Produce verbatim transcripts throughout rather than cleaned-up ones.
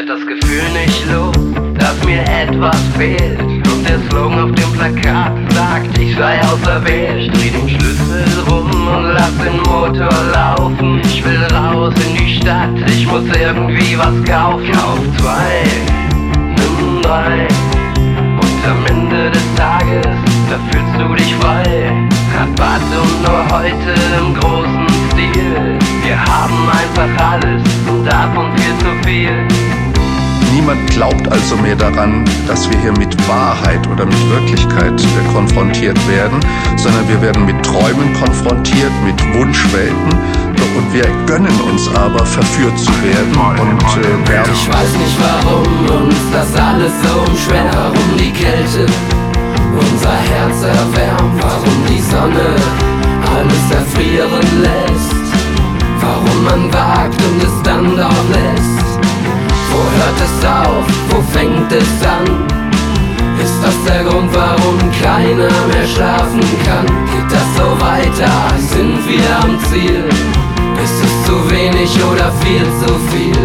werd das Gefühl nicht los, dass mir etwas fehlt. Und der Slogan auf dem Plakat sagt, ich sei auserwählt. Dreh den Schlüssel rum und lass den Motor laufen. Ich will raus in die Stadt, ich muss irgendwie was kaufen. Kauf zwei, nimm drei, und am Ende des Tages, da fühlst du dich frei. Rabatt und nur heute im großen Stil. Wir haben einfach alles und davon viel zu viel. Niemand glaubt also mehr daran, dass wir hier mit Wahrheit oder mit Wirklichkeit äh, konfrontiert werden, sondern wir werden mit Träumen konfrontiert, mit Wunschwelten, und wir gönnen uns aber, verführt zu werden und äh, werden. Ich weiß nicht, warum uns das alles so umschwert, warum die Kälte unser Herz erwärmt, warum die Sonne alles erfrieren lässt, warum man wagt und es dann doch lässt. Wo hört es auf? Wo fängt es an? Ist das der Grund, warum keiner mehr schlafen kann? Geht das so weiter? Sind wir am Ziel? Ist es zu wenig oder viel zu viel?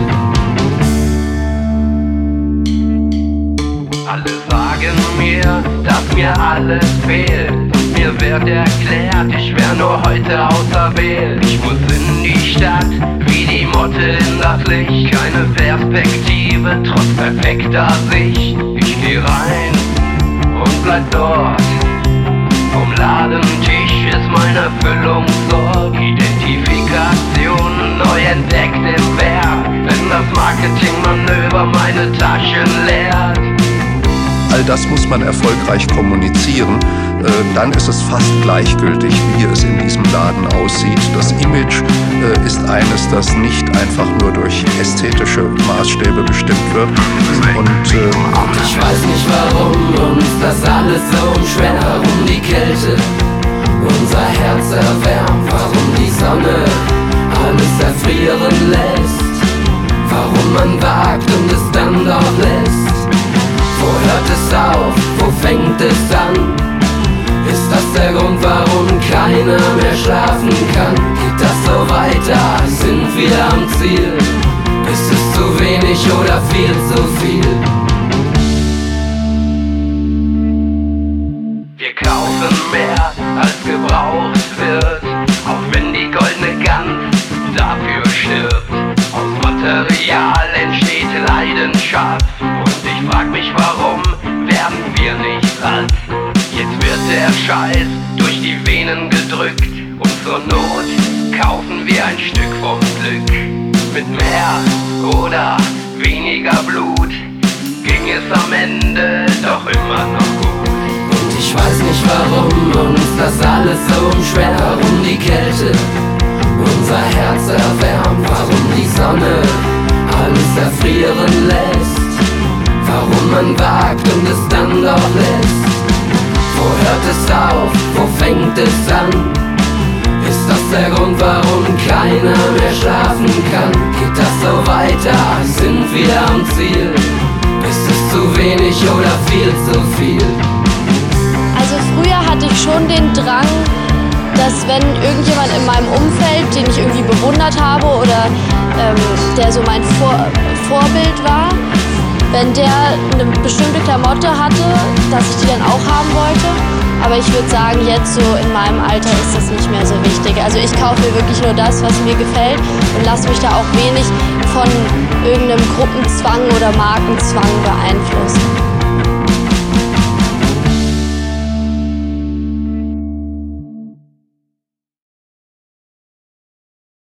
Alle sagen mir, dass mir alles fehlt. Mir wird erklärt, ich wär nur heute auserwählt. Ich muss in die Stadt, wie die Motte in das Licht. Keine Perspektive, trotz perfekter Sicht. Ich geh rein und bleib dort. Vom Ladentisch ist meine Erfüllungssorg. Identifikation neu entdeckt im Werk. Wenn das Marketingmanöver meine Taschen leert. All das muss man erfolgreich kommunizieren, äh, dann ist es fast gleichgültig, wie es in diesem Laden aussieht. Das Image äh, ist eines, das nicht einfach nur durch ästhetische Maßstäbe bestimmt wird. Und, äh, und ich weiß nicht, warum uns das alles so umschwert, warum die Kälte unser Herz erwärmt, warum die Sonne alles erfrieren lässt, warum man wagt und es dann doch lässt. Wo hört es auf? Wo fängt es an? Ist das der Grund, warum keiner mehr schlafen kann? Geht das so weiter? Sind wir am Ziel? Ist es zu wenig oder viel zu viel? Wir kaufen mehr, als gebraucht wird, auch wenn die goldene Gans dafür stirbt. Aus Material entsteht Leidenschaft. Ich frag mich, warum werden wir nicht satt? Jetzt wird der Scheiß durch die Venen gedrückt und zur Not kaufen wir ein Stück vom Glück. Mit mehr oder weniger Blut ging es am Ende doch immer noch gut. Und ich weiß nicht, warum uns das alles so umschwert, warum die Kälte unser Herz erwärmt, warum die Sonne alles erfrieren lässt, warum man wagt und es dann doch lässt. Wo hört es auf? Wo fängt es an? Ist das der Grund, warum keiner mehr schlafen kann? Geht das so weiter? Sind wir am Ziel? Ist es zu wenig oder viel zu viel? Also früher hatte ich schon den Drang, dass wenn irgendjemand in meinem Umfeld, den ich irgendwie bewundert habe oder ähm, der so mein Vor- Vorbild war, wenn der eine bestimmte Klamotte hatte, dass ich die dann auch haben wollte. Aber ich würde sagen, jetzt so in meinem Alter ist das nicht mehr so wichtig. Also ich kaufe mir wirklich nur das, was mir gefällt und lasse mich da auch wenig von irgendeinem Gruppenzwang oder Markenzwang beeinflussen.